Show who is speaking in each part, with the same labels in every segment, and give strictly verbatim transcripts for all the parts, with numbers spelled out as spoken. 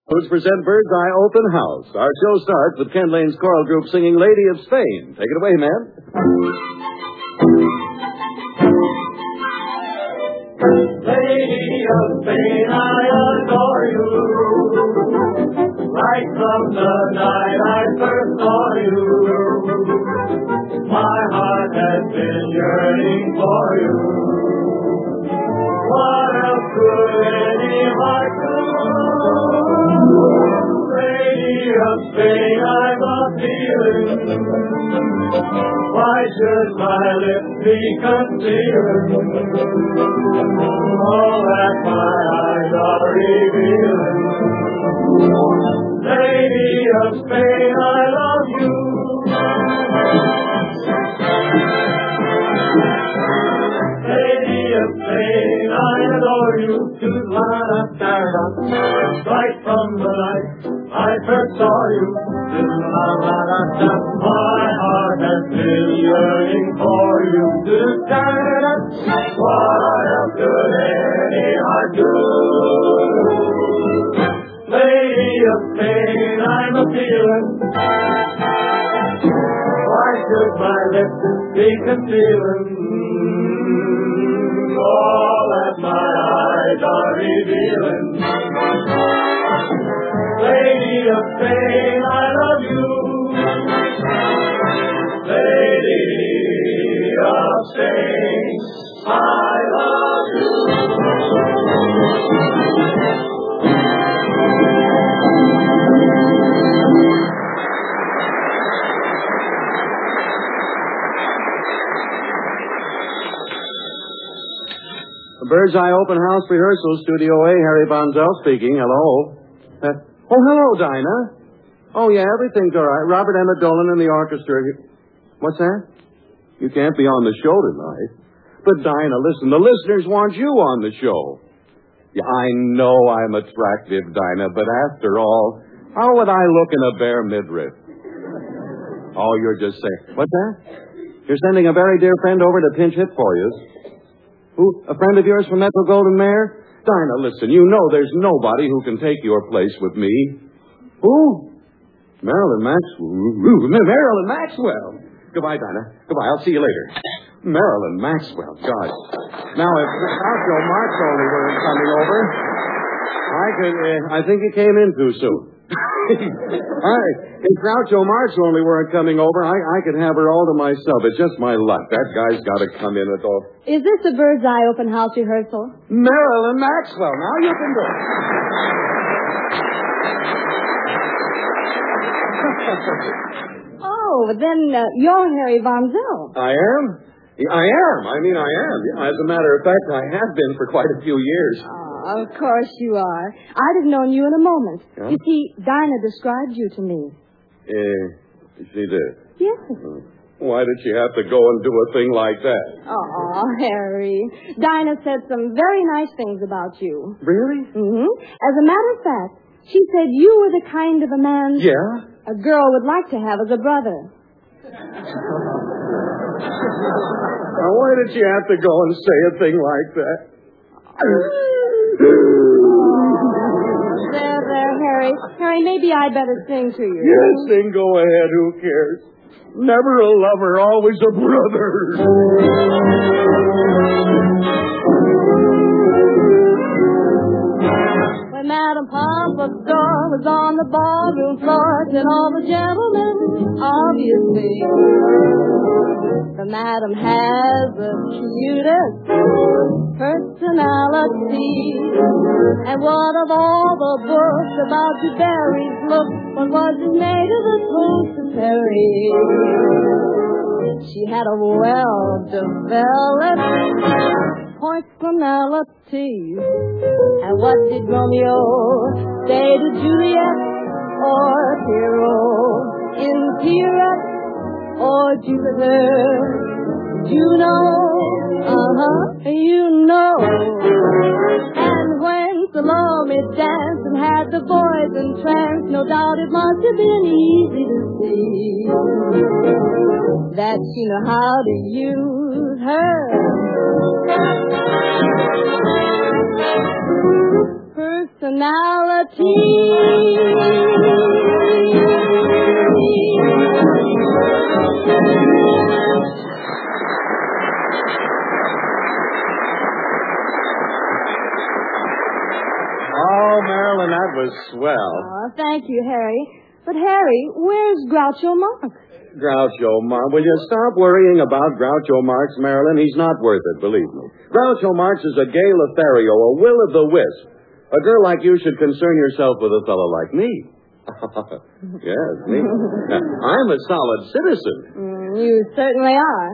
Speaker 1: Let's present Bird's Eye Open House. Our show starts with Ken Lane's choral group singing Lady of Spain. Take it away, man.
Speaker 2: Lady of Spain, I adore you. Right from the night I first saw you, my heart has been yearning for you. What else could any heart do? Lady of Spain, I'm a feeling. Why should my lips be concealing all that my eyes are revealing? Lady of Spain, I love you. Lady of Spain, I adore you. To-la-la-da-da. Right from the night I first saw you. To-la-la-da-da. My heart has been yearning for you. To-da-da-da. What else could any heart do? Lady of Spain, I'm a feeling. Why should my lips be concealing all that my eyes are revealing? Lady of Spain, I love you. Lady of Spain, I love you.
Speaker 1: Bird's Eye Open House Rehearsal, Studio A, Harry Bonzell speaking. Hello. Uh, oh, hello, Dinah. Oh, yeah, everything's all right. Robert Emmett Dolan and the orchestra. What's that? You can't be on the show tonight. But, Dinah, listen, the listeners want you on the show. Yeah, I know I'm attractive, Dinah, but after all, how would I look in a bare midriff? Oh, you're just saying. What's that? You're sending a very dear friend over to pinch hit for you. Who? A friend of yours from Metro Golden Mare? Dinah, listen, you know there's nobody who can take your place with me. Who? Marilyn Maxwell. Marilyn Maxwell. Goodbye, Dinah. Goodbye. I'll see you later. Marilyn Maxwell. God. Now, if Groucho Marx only weren't coming over, I could, uh, I think he came in too soon. I, if Groucho Marx only weren't coming over, I, I could have her all to myself. It's just my luck. That guy's got to come in at all.
Speaker 3: Is this a Bird's Eye Open House rehearsal?
Speaker 1: Marilyn Maxwell. Now you can do it.
Speaker 3: Oh, then uh, you're Harry Bonzell.
Speaker 1: I am? I am. I mean, I am. Yeah, as a matter of fact, I have been for quite a few years.
Speaker 3: Oh, of course you are. I'd have known you in a moment. Yeah? You see, Dinah described you to me.
Speaker 1: Uh, she did?
Speaker 3: Yes.
Speaker 1: Uh, why did she have to go and do a thing like that?
Speaker 3: Oh, Harry. Dinah said some very nice things about you.
Speaker 1: Really?
Speaker 3: Mm-hmm. As a matter of fact, she said you were the kind of a man...
Speaker 1: Yeah?
Speaker 3: A girl would like to have as a brother.
Speaker 1: Now, why did she have to go and say a thing like that?
Speaker 3: Oh, there, there, Harry. Harry, maybe I'd better sing to you.
Speaker 1: Yes, sing, go ahead. Who cares? Never a lover, always a brother.
Speaker 3: When Madame Pompadour was on the ballroom floor, said all the gentlemen, obviously, the Madame has the cutest personality. And what of all the books about the berries look, what was his name of the post Perry? She had a well-developed personality. And what did Romeo say to Juliet or Pierrot in Pierrot or Jupiter? Juno, uh-huh, you know. And when Salome danced and had the boys entranced, no doubt it must have been easy to see that she knew how to use her personality.
Speaker 1: Oh, Marilyn, that was swell.
Speaker 3: Oh, thank you, Harry. But, Harry, where's Groucho Marx?
Speaker 1: Groucho Marx. Will you stop worrying about Groucho Marx, Marilyn? He's not worth it, believe me. Groucho Marx is a gay Lothario, a will-o'-the-wisp. A girl like you should concern yourself with a fellow like me. Yes, me. I'm a solid citizen.
Speaker 3: Mm, you certainly are.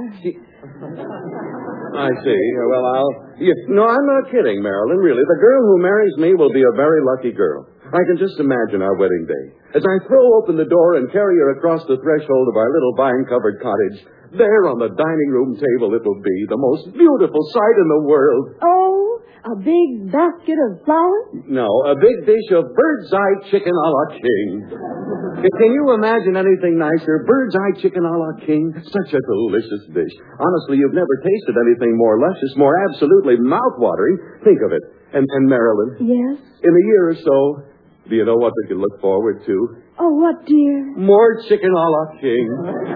Speaker 1: I see. Well, I'll... You, no, I'm not kidding, Marilyn, really. The girl who marries me will be a very lucky girl. I can just imagine our wedding day. As I throw open the door and carry her across the threshold of our little vine-covered cottage, there on the dining room table it will be, the most beautiful sight in the world.
Speaker 3: Oh, a big basket of flowers?
Speaker 1: No, a big dish of bird's-eye chicken a la king. Can you imagine anything nicer? Bird's-eye chicken a la king? Such a delicious dish. Honestly, you've never tasted anything more luscious, more absolutely mouth-watering. Think of it. And, and Marilyn?
Speaker 3: Yes?
Speaker 1: In a year or so, do you know what we can look forward to?
Speaker 3: Oh, what, dear?
Speaker 1: More chicken a la king.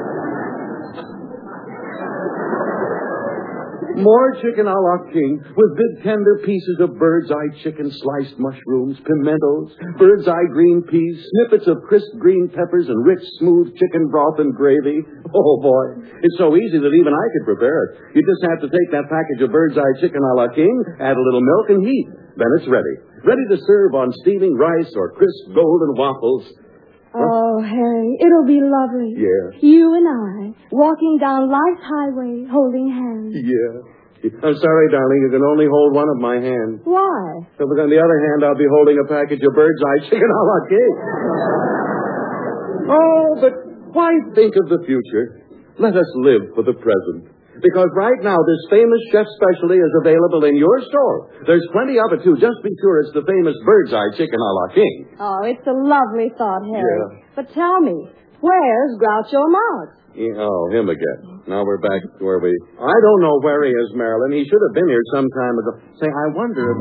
Speaker 1: More chicken a la king, with big tender pieces of bird's-eye chicken, sliced mushrooms, pimentos, bird's-eye green peas, snippets of crisp green peppers, and rich, smooth chicken broth and gravy. Oh, boy. It's so easy that even I could prepare it. You just have to take that package of bird's-eye chicken a la king, add a little milk, and heat. Then it's ready. Ready to serve on steaming rice or crisp golden waffles.
Speaker 3: Oh, Harry, it'll be lovely.
Speaker 1: Yeah.
Speaker 3: You and I, walking down life's highway, holding hands.
Speaker 1: Yeah. I'm sorry, darling, you can only hold one of my hands.
Speaker 3: Why?
Speaker 1: So, but on the other hand, I'll be holding a package of bird's-eye chicken a la king. Oh, but why think of the future? Let us live for the present. Because right now, this famous chef specialty is available in your store. There's plenty of it, too. Just be sure it's the famous bird's-eye chicken a la king.
Speaker 3: Oh, it's a lovely thought, Harry.
Speaker 1: Yeah.
Speaker 3: But tell me, where's Groucho Marx?
Speaker 1: Yeah, oh, him again. Now we're back to where we... I don't know where he is, Marilyn. He should have been here some time ago. Say, I wonder if...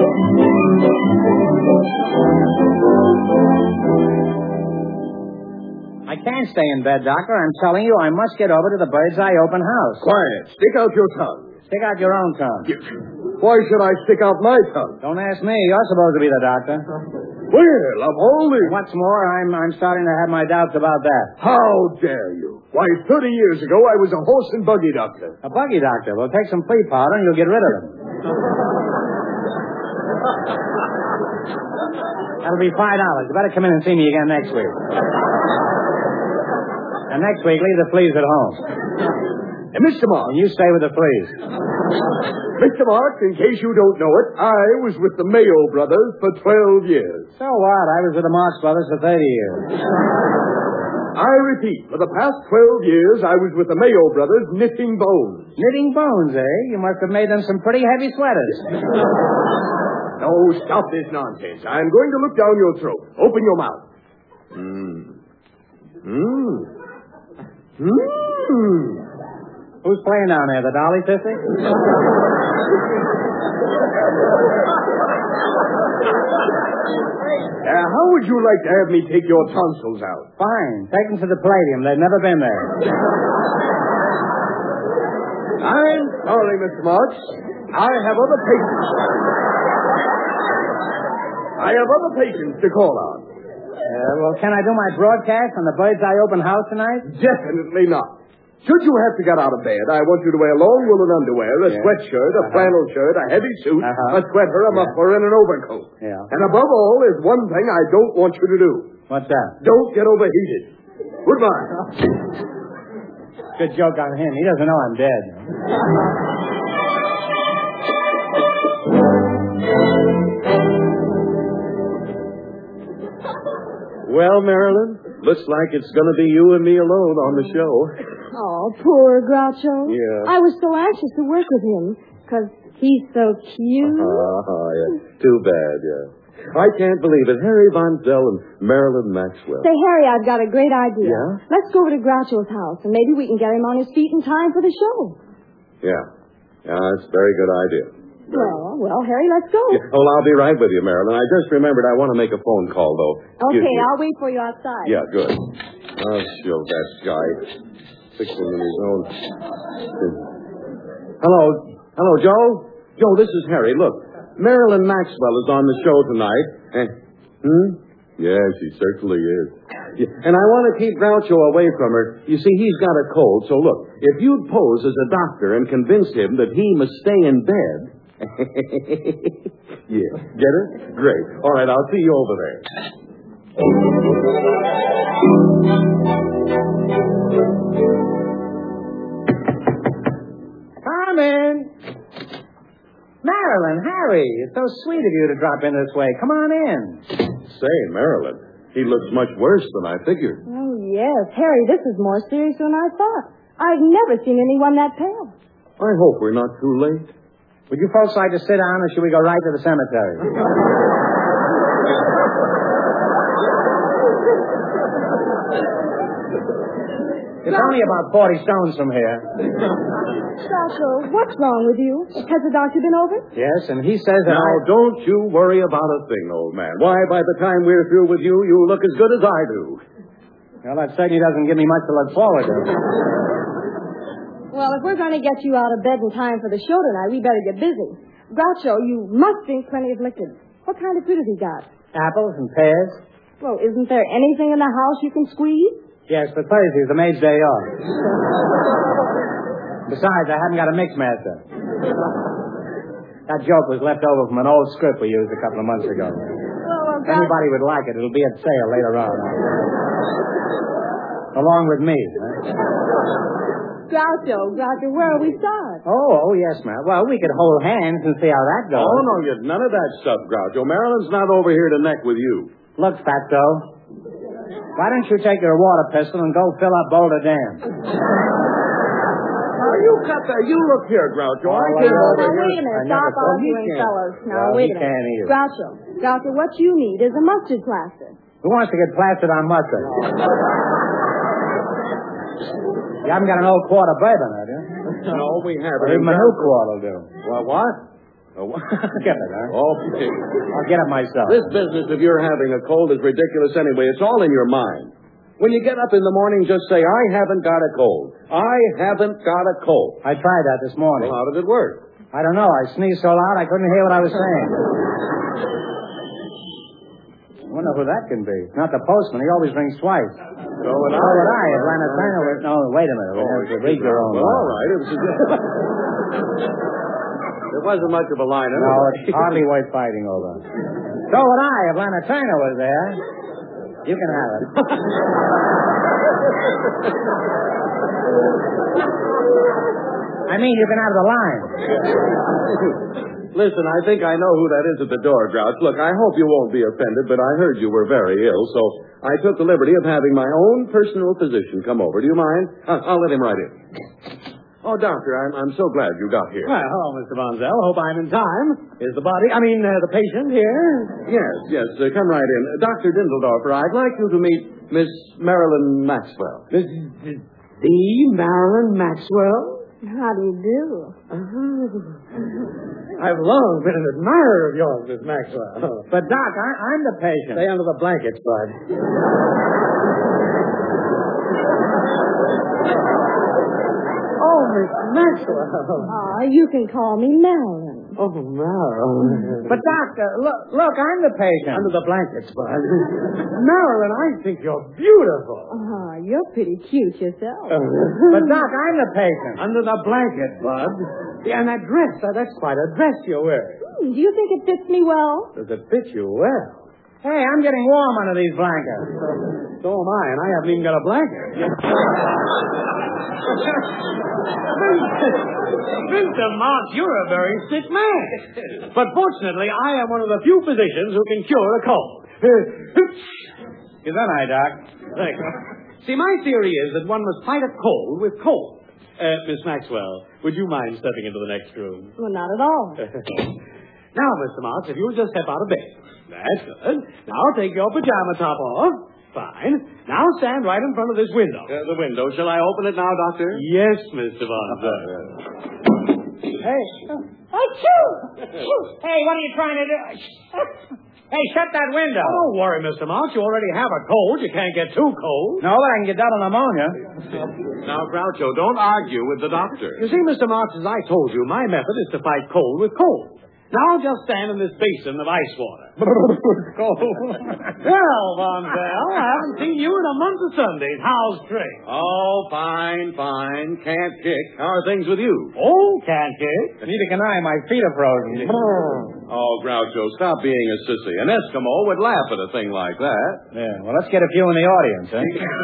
Speaker 4: I can't stay in bed, Doctor. I'm telling you, I must get over to the Bird's Eye open house.
Speaker 1: Quiet. Stick out your tongue.
Speaker 4: Stick out your own tongue.
Speaker 1: Why should I stick out my tongue?
Speaker 4: Don't ask me. You're supposed to be the doctor.
Speaker 1: Well, of all the...
Speaker 4: What's more, I'm I'm starting to have my doubts about that.
Speaker 1: How dare you? Why, thirty years ago, I was a horse and buggy doctor.
Speaker 4: A buggy doctor. Well, take some flea powder and you'll get rid of them. That'll be five dollars. You better come in and see me again next week. And next week, leave the fleas at home.
Speaker 1: And Mister Marx.
Speaker 4: And you stay with the fleas.
Speaker 1: Mister Marx, in case you don't know it, I was with the Mayo brothers for twelve years.
Speaker 4: So what? I was with the Marx brothers for thirty years.
Speaker 1: I repeat, for the past twelve years, I was with the Mayo brothers knitting bones.
Speaker 4: Knitting bones, eh? You must have made them some pretty heavy sweaters.
Speaker 1: No, stop this nonsense. I'm going to look down your throat. Open your mouth. Mmm. Mmm. Mmm.
Speaker 4: Who's playing down there, the Dolly Sissy?
Speaker 1: Uh, how would you like to have me take your tonsils out?
Speaker 4: Fine. Take them to the Palladium. They've never been there.
Speaker 1: I'm sorry, Mister Marx. I have other patients. I have other patients to call on.
Speaker 4: Uh, well, can I do my broadcast on the Bird's Eye open house tonight?
Speaker 1: Definitely not. Should you have to get out of bed, I want you to wear long woolen underwear, a
Speaker 4: Yeah.
Speaker 1: sweatshirt, a
Speaker 4: Uh-huh.
Speaker 1: flannel shirt, a heavy suit,
Speaker 4: Uh-huh.
Speaker 1: a sweater, a
Speaker 4: Yeah.
Speaker 1: muffler, and an overcoat.
Speaker 4: Yeah.
Speaker 1: And above all, there's one thing I don't want you to do.
Speaker 4: What's that?
Speaker 1: Don't get overheated. Goodbye.
Speaker 4: Good joke on him. He doesn't know I'm dead.
Speaker 1: Well, Marilyn, looks like it's going to be you and me alone on the show.
Speaker 3: Oh, poor Groucho.
Speaker 1: Yeah.
Speaker 3: I was so anxious to work with him, because he's so cute.
Speaker 1: Oh, yeah. Too bad, yeah. I can't believe it. Harry Von Zell and Marilyn Maxwell.
Speaker 3: Say, Harry, I've got a great idea.
Speaker 1: Yeah?
Speaker 3: Let's go over to Groucho's house, and maybe we can get him on his feet in time for the show.
Speaker 1: Yeah. Yeah, that's a very good idea.
Speaker 3: Well, well, Harry, let's go.
Speaker 1: Yeah, well, I'll be right with you, Marilyn. I just remembered I want to make a phone call, though.
Speaker 3: Okay,
Speaker 1: Excuse me.
Speaker 3: I'll wait for you outside.
Speaker 1: Yeah, good. I'll show that guy. Fixing in his own. Hello. Hello, Joe? Joe, this is Harry. Look, Marilyn Maxwell is on the show tonight. And, hmm? Yeah, she certainly is. Yeah, and I want to keep Groucho away from her. You see, he's got a cold. So, look, if you'd pose as a doctor and convince him that he must stay in bed. Yeah, get it? Great. All right, I'll see you over there.
Speaker 4: Come in. Marilyn, Harry, it's so sweet of you to drop in this way. Come on in.
Speaker 1: Say, Marilyn, he looks much worse than I figured.
Speaker 3: Oh, yes. Harry, this is more serious than I thought. I've never seen anyone that pale.
Speaker 1: I hope we're not too late.
Speaker 4: Would you folks like to sit down, or should we go right to the cemetery? It's only about forty stones from here.
Speaker 3: Groucho, what's wrong with you? Has the doctor been over?
Speaker 4: Yes, and he says that
Speaker 1: Now,
Speaker 4: I...
Speaker 1: don't you worry about a thing, old man. Why, by the time we're through with you, you'll look as good as I do.
Speaker 4: Well, that certainly doesn't give me much to look forward to.
Speaker 3: Well, if we're going to get you out of bed in time for the show tonight, we better get busy. Groucho, you must drink plenty of liquid. What kind of fruit has he got?
Speaker 4: Apples and pears?
Speaker 3: Well, isn't there anything in the house you can squeeze?
Speaker 4: Yes, but Thursday's the maid's day off. Besides, I haven't got a mix master. That joke was left over from an old script we used a couple of months ago.
Speaker 3: Well, well,
Speaker 4: If anybody would like it, it'll be at sale later on. Along with me. Huh?
Speaker 3: Groucho, Groucho, where will we start?
Speaker 4: Oh, oh, yes, ma'am. Well, we could hold hands and see how that goes.
Speaker 1: Oh, no, you none of that stuff, Groucho. Marilyn's not over here to neck with you.
Speaker 4: Look, Fatso, why don't you take your water pistol and go fill up Boulder Dam?
Speaker 1: Now, you cut that. You look here, Groucho. I
Speaker 4: Oh,
Speaker 1: came
Speaker 4: well,
Speaker 1: over
Speaker 3: Now,
Speaker 1: here.
Speaker 3: wait a minute.
Speaker 4: I never
Speaker 3: Stop
Speaker 4: thought he
Speaker 3: arguing,
Speaker 1: can't.
Speaker 3: fellas. Now,
Speaker 4: Well,
Speaker 3: wait
Speaker 4: he
Speaker 3: a minute.
Speaker 4: can't either.
Speaker 3: Groucho, Groucho, what you need is a mustard plaster.
Speaker 4: Who wants to get plastered on mustard? You haven't got an old quart of bourbon, have you?
Speaker 1: No, we haven't.
Speaker 4: Well, even a new quart will do.
Speaker 1: Well, what? Oh, what?
Speaker 4: Get it, huh?
Speaker 1: Okay.
Speaker 4: I'll get it myself.
Speaker 1: This business of your having a cold is ridiculous anyway. It's all in your mind. When you get up in the morning, just say, I haven't got a cold. I haven't got a cold.
Speaker 4: I tried that this morning.
Speaker 1: Well, how did it work?
Speaker 4: I don't know. I sneezed so loud I couldn't hear what I was saying. I wonder who that can be. Not the postman. He always rings twice.
Speaker 1: So would I.
Speaker 4: So would I. Atlanta Turner was... No, wait a minute.
Speaker 1: Oh,
Speaker 4: We have to read your own
Speaker 1: well,
Speaker 4: line.
Speaker 1: all right. It was a... There wasn't much of a line
Speaker 4: No,
Speaker 1: anyway.
Speaker 4: it's hardly worth fighting over. So would I. If Lana Turner was there. You can have it. I mean, you can have the line.
Speaker 1: Listen, I think I know who that is at the door, Grouch. Look, I hope you won't be offended, but I heard you were very ill, so I took the liberty of having my own personal physician come over. Do you mind? I'll, I'll let him right in. Oh, doctor, I'm, I'm so glad you got here.
Speaker 2: Well, hello, Mister Bonzel. Hope I'm in time. Is the body, I mean, uh, the patient here?
Speaker 1: Yes, yes, uh, come right in. Uh, Doctor Dindledorfer, I'd like you to meet Miss Marilyn Maxwell.
Speaker 2: Miss the Marilyn Maxwell?
Speaker 3: How do you do?
Speaker 2: I've long been an admirer of yours, Miss Maxwell.
Speaker 4: But, Doc, I, I'm the patient.
Speaker 2: Stay under the blankets, bud. Oh, Miss Maxwell.
Speaker 3: Ah, you can call me Marilyn.
Speaker 2: Oh, Marilyn.
Speaker 4: But, Doc, uh, look, look, I'm the patient.
Speaker 2: Under the blankets, bud. Marilyn, I think you're beautiful.
Speaker 3: Ah, you're pretty cute yourself.
Speaker 4: But, Doc, I'm the patient.
Speaker 2: Under the blanket, bud. Yeah, and that dress, uh, that's quite a dress you're wearing.
Speaker 3: Hmm, do you think it fits me well?
Speaker 2: Does it fit you well?
Speaker 4: Hey, I'm getting warm under these blankets.
Speaker 2: So am I, and I haven't even got a blanket. Mister Marks, you're a very sick man. But fortunately, I am one of the few physicians who can cure a cold.
Speaker 4: Good night, Doc.
Speaker 2: Thanks. See, my theory is that one must fight a cold with cold. Uh, Miss Maxwell, would you mind stepping into the next room?
Speaker 3: Well, not at all.
Speaker 2: Now, Mister Marks, if you'll just step out of bed. That's good. Now take your pajama top off. Fine. Now stand right in front of this window.
Speaker 1: Uh, the window. Shall I open it now, Doctor?
Speaker 2: Yes, Mister Bonzo.
Speaker 4: Hey.
Speaker 3: Achoo!
Speaker 4: Hey, what are you trying to do? Hey, shut that window.
Speaker 5: Oh, don't worry, Mister Marks. You already have a cold. You can't get too cold.
Speaker 4: No, but I can get double pneumonia.
Speaker 1: Now, Groucho, don't argue with the doctor.
Speaker 5: You see, Mister Marks, as I told you, my method is to fight cold with cold. Now just stand in this basin of ice water. Well, Von Bell, I haven't seen you in a month of Sundays. How's Trey?
Speaker 1: Oh, fine, fine. Can't kick. How are things with you?
Speaker 5: Oh, can't kick.
Speaker 4: Neither can I. My feet are frozen.
Speaker 1: Oh, Groucho, stop being a sissy. An Eskimo would laugh at a thing like that.
Speaker 4: Yeah, well, let's get a few in the audience, eh?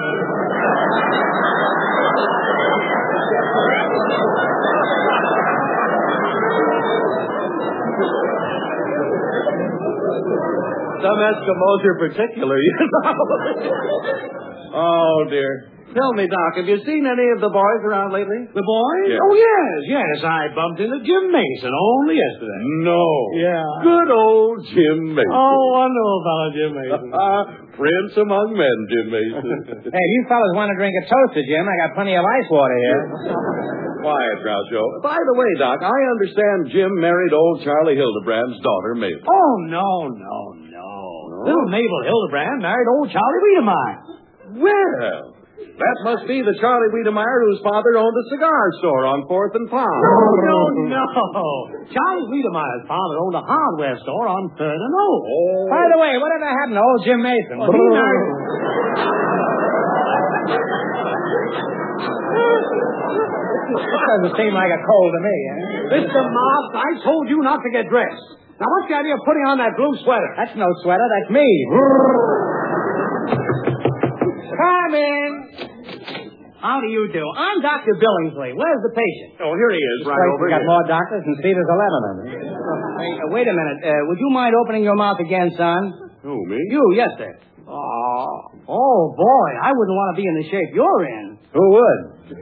Speaker 1: Some Eskimos are particular, you know. Oh, dear. Tell me, Doc, have you seen any of the boys around lately?
Speaker 5: The boys?
Speaker 1: Yes.
Speaker 5: Oh, yes, yes. I bumped into Jim Mason only yesterday.
Speaker 1: No.
Speaker 5: Yeah.
Speaker 1: Good old Jim Mason.
Speaker 5: Oh, wonderful fellow Jim Mason.
Speaker 1: Prince among men, Jim Mason.
Speaker 4: Hey, you fellas want to drink a toaster, Jim? I got plenty of ice water here.
Speaker 1: Quiet, Groucho. By the way, Doc, I understand Jim married old Charlie Hildebrand's daughter, Mabel.
Speaker 5: Oh, no, no, no. Little Mabel Hildebrand married old Charlie Wiedemeyer.
Speaker 1: Well, that must be the Charlie Wiedemeyer whose father owned a cigar store on fourth and Palm.
Speaker 5: No, no, no. Charlie Wiedemeyer's father owned a hardware store on third and Oak.
Speaker 1: Oh.
Speaker 4: By the way, whatever happened to old Jim Mason?
Speaker 5: Well, he married...
Speaker 4: This doesn't seem like a cold to me, eh?
Speaker 5: Mister Moss, I told you not to get dressed. Now, what's the idea of putting on that blue sweater?
Speaker 4: That's no sweater, that's me. Come in. How do you do? I'm Doctor Billingsley. Where's the patient?
Speaker 1: Oh, here he is, right over
Speaker 4: got
Speaker 1: here.
Speaker 4: more doctors than seat is eleven of them. Hey, uh, wait a minute. Uh, would you mind opening your mouth again, son?
Speaker 1: Who, me?
Speaker 4: You, yes, sir.
Speaker 5: Oh, oh, boy, I wouldn't want to be in the shape you're in.
Speaker 4: Who would?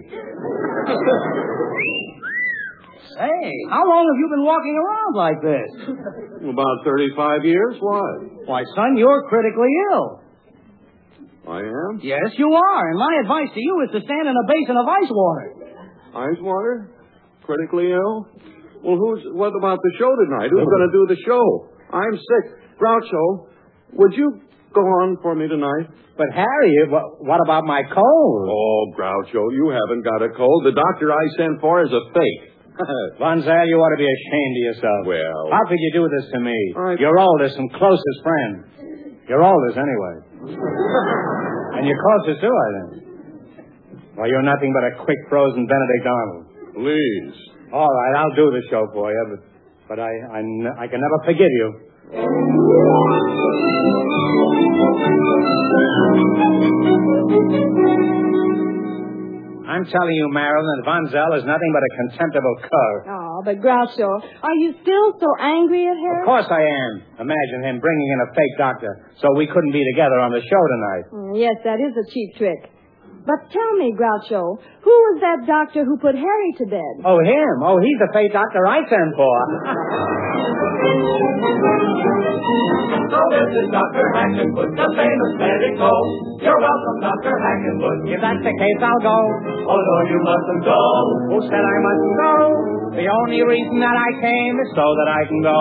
Speaker 5: Hey, how long have you been walking around like this?
Speaker 1: About thirty-five years. Why?
Speaker 5: Why, son, you're critically ill.
Speaker 1: I am?
Speaker 5: Yes, you are. And my advice to you is to stand in a basin of ice water.
Speaker 1: Ice water? Critically ill? Well, who's? What about the show tonight? Who's going to do the show? I'm sick. Groucho, would you go on for me tonight?
Speaker 4: But, Harry, what, what about my cold?
Speaker 1: Oh, Groucho, you haven't got a cold. The doctor I sent for is a fake.
Speaker 4: Von Zell, you ought to be ashamed of yourself.
Speaker 1: Well...
Speaker 4: How could you do this to me?
Speaker 1: I...
Speaker 4: Your oldest and closest friend. Your oldest, anyway. And your closest, too, I think. Well, you're nothing but a quick frozen Benedict Arnold.
Speaker 1: Please.
Speaker 4: All right, I'll do the show for you, but, but I, I, I can never forgive you. I'm telling you, Marilyn, that Von Zell is nothing but a contemptible cur.
Speaker 3: Oh, but Groucho, are you still so angry at her?
Speaker 4: Of course I am. Imagine him bringing in a fake doctor so we couldn't be together on the show tonight.
Speaker 3: Mm, yes, that is a cheap trick. But tell me, Groucho, who was that doctor who put Harry to bed?
Speaker 4: Oh, him? Oh, he's the fake doctor I sent for.
Speaker 2: So this is Doctor Hackenfoot, the famous medico. You're welcome, Doctor Hackenfoot.
Speaker 4: If that's the case, I'll go.
Speaker 2: Oh, no, you mustn't go.
Speaker 4: Who said I mustn't go? The only reason that I came is so that I can go.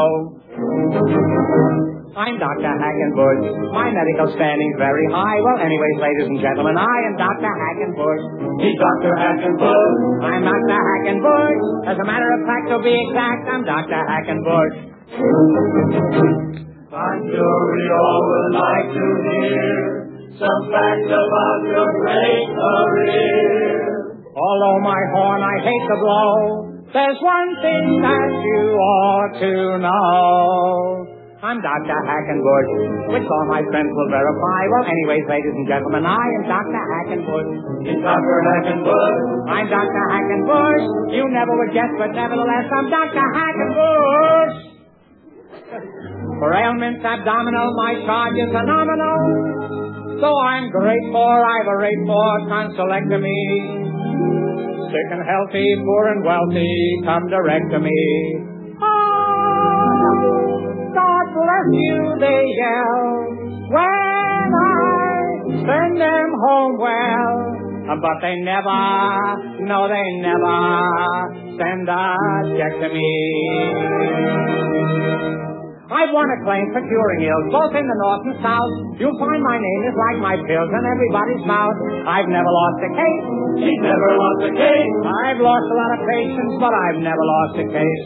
Speaker 4: I'm Doctor Hackenbush. My medical standing's very high. Well, anyways, ladies and gentlemen, I am Doctor Hackenbush.
Speaker 2: He's Doctor Hackenbush.
Speaker 4: I'm Doctor Hackenbush. As a matter of fact, to be exact, I'm Doctor Hackenbush.
Speaker 2: I'm sure we all would like to hear some facts about your great career.
Speaker 4: Although my horn I hate to blow, there's one thing that you ought to know. I'm Doctor Hackenbush, which all my friends will verify. Well, anyways, ladies and gentlemen, I am Doctor Hackenbush.
Speaker 2: He's Doctor Hackenbush.
Speaker 4: I'm Doctor Hackenbush. You never would guess, but nevertheless, I'm Doctor Hackenbush. For ailments abdominal, my charge is phenomenal. So I'm great for, I've a rate for tonsillectomy. Sick and healthy, poor and wealthy, come direct to me. God bless you, they yell, when I send them home well. but they never, no, they never send a check to me. I've won a claim for curing ills, both in the north and south. You'll find my name is like my pills in everybody's mouth. I've never lost a case.
Speaker 2: She's never lost a case.
Speaker 4: I've lost a lot of patients, but I've never lost a case.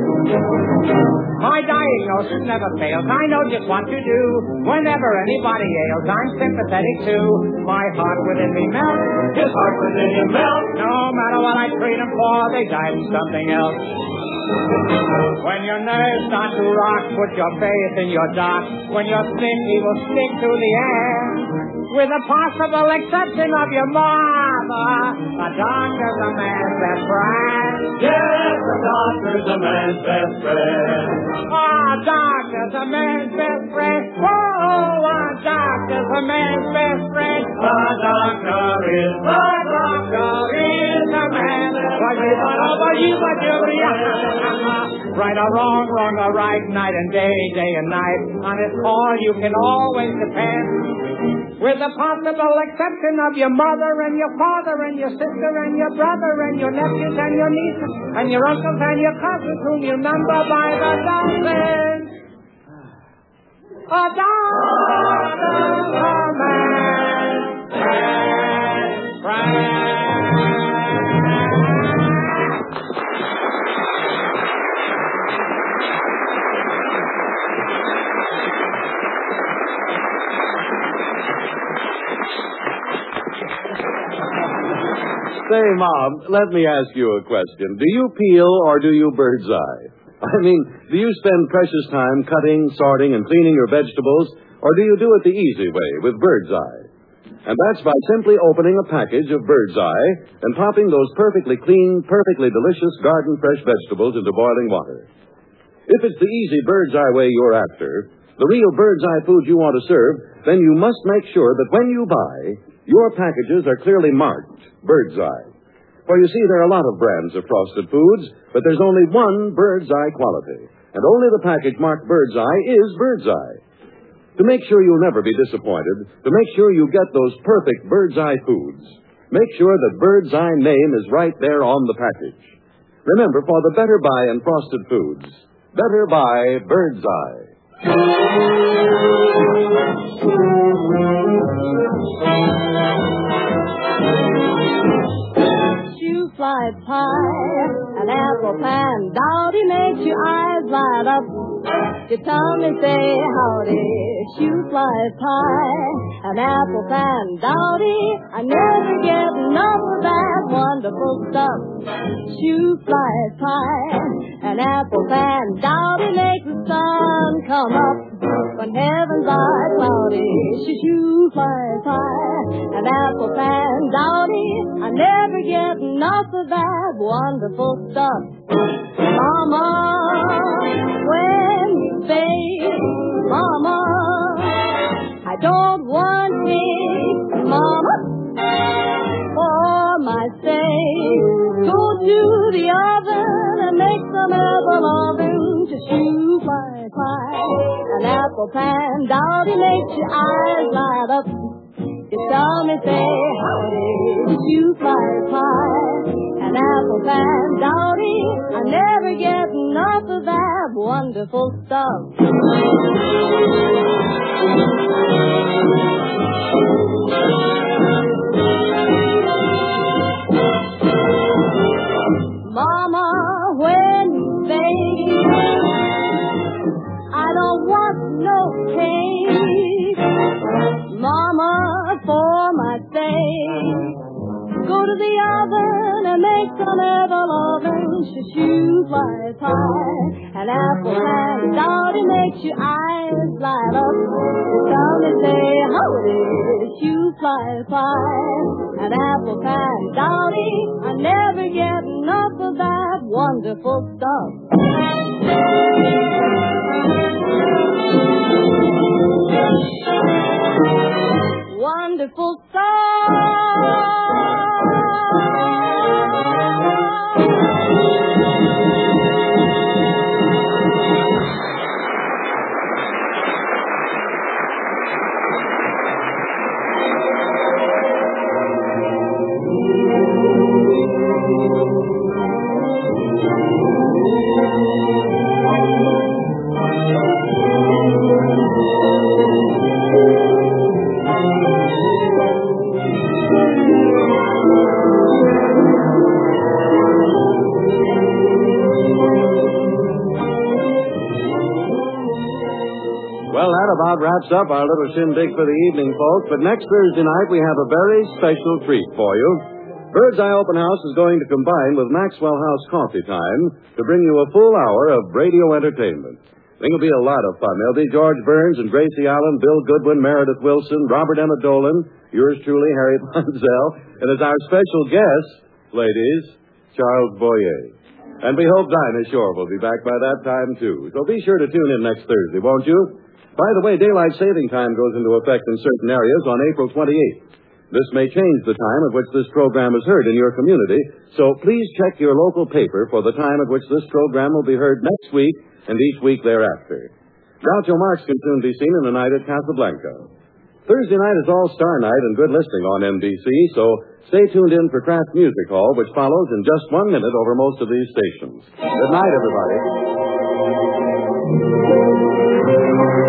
Speaker 4: My diagnosis never fails. I know just what to do. Whenever anybody ails, I'm sympathetic too. My heart within me melts.
Speaker 2: His heart within him melts.
Speaker 4: No matter what I treat them for, they die from something else. When your nerves start to rock, put your faith in your doc. When you're sick, he will stick to the end. With the possible exception of your mother, a doctor's a man's best friend.
Speaker 2: Yes, the doctor's a man's best friend.
Speaker 4: Oh, a doctor's a man's best friend. Oh, a doctor's a man's best friend.
Speaker 2: A doctor is,
Speaker 4: A doctor is a man. Right or wrong, wrong or right, night and day, day and night. On his call you can always depend. With the possible exception of your mother and your father and your sister and your brother and your nephews and your nieces and your uncles and your cousins whom you number by the dozens. A doctor's a man's best friend.
Speaker 1: Say, Mom, let me ask you a question. Do you peel or do you bird's eye? I mean, do you spend precious time cutting, sorting, and cleaning your vegetables, or do you do it the easy way, with bird's eye? And that's by simply opening a package of bird's eye and popping those perfectly clean, perfectly delicious garden-fresh vegetables into boiling water. If it's the easy bird's eye way you're after, the real bird's eye food you want to serve, then you must make sure that when you buy, your packages are clearly marked bird's eye. For you see, there are a lot of brands of frosted foods, but there's only one bird's eye quality. And only the package marked bird's eye is bird's eye. To make sure you'll never be disappointed, to make sure you get those perfect bird's eye foods, make sure that bird's eye name is right there on the package. Remember, for the Better Buy and Frosted Foods, Better Buy Bird's Eye.
Speaker 3: Shoe fly pie, an apple pan, Dowdy makes your eyes light up. You tell me, say howdy. Shoe fly pie, an apple pan, Dowdy, I never get enough of that wonderful stuff. Shoe fly pie, an apple pan, Dowdy, makes the sun come up when heavens are cloudy. Shoe fly pie, an apple pan, Dowdy, I never get enough of that wonderful stuff. Mama, when you say, Mama, I don't want cake, Mama, for my sake. Go to the oven and make some apple oven to shoe fly pie. An apple pan, Dowdy, makes your eyes light up. You tell me, say howdy, shoe fly pie. An apple pan, Dowdy, I never get enough of that wonderful stuff. Mama, when you say I don't want no cake, Mama, for my sake, go to the oven and make some apple oven, shoe fly pie. An apple pan, Dowdy, makes your eyes light up. Tell me, say howdy, shoe fly pie. An apple pan, Dowdy, I never get enough of that wonderful stuff. Wonderful stuff.
Speaker 1: wraps up our little shindig for the evening, folks. But next Thursday night, we have a very special treat for you. Bird's Eye Open House is going to combine with Maxwell House Coffee Time to bring you a full hour of radio entertainment. I think it'll be a lot of fun. There'll be George Burns and Gracie Allen, Bill Goodwin, Meredith Wilson, Robert Emmett Dolan, yours truly, Harry Bonzell, and as our special guest, ladies, Charles Boyer. And we hope Dinah Shore will be back by that time, too. So be sure to tune in next Thursday, won't you? By the way, daylight saving time goes into effect in certain areas on April twenty-eighth. This may change the time at which this program is heard in your community, so please check your local paper for the time at which this program will be heard next week and each week thereafter. Groucho Marx can soon be seen in the night at Casablanca. Thursday night is All-Star Night and good listening on N B C, so stay tuned in for Kraft Music Hall, which follows in just one minute over most of these stations. Good night, everybody.